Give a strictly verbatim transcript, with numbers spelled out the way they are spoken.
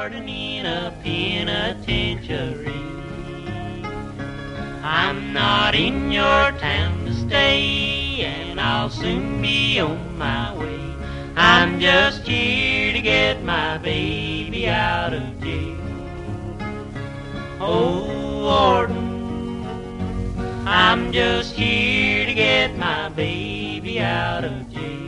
warden in a penitentiary. I'm not in your town to stay, and I'll soon be on my way. I'm just here to get my baby out of jail. Oh, warden, I'm just here to get my baby out of jail.